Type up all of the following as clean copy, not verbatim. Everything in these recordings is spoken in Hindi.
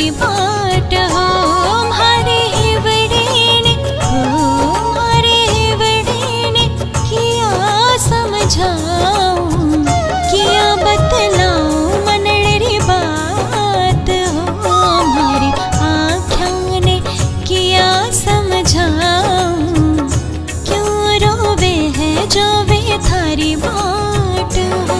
थारी बाट हो मारे हिवड़े ने मारे हिवड़े ने किया समझाऊं किया बतलाऊं मनड़ी बात हो मारी आँखों ने किया समझाऊं क्यों रोवे है जो वे थारी बाट हो।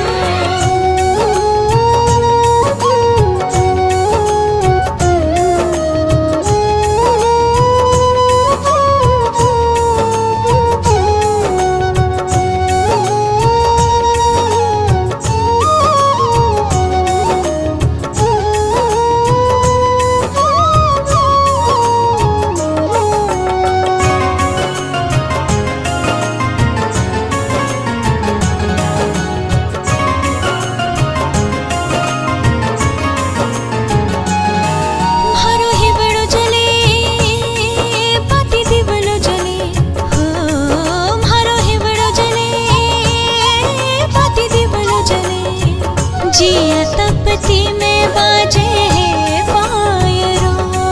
जिया तपती में बाजे है पायरो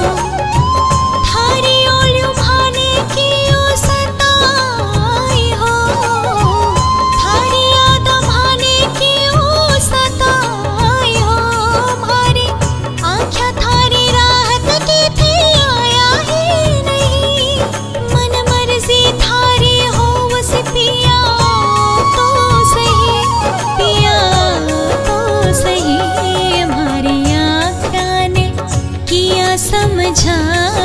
थारी ओलियो भाने की ओ सताई हो थारी याद भाने की ओ सताई हो मारी आँखें थारी राहत की थी आया ही नहीं मन मर्जी थारी हो उस पिया तो सही पिया सही हमारी आँखों ने किया समझा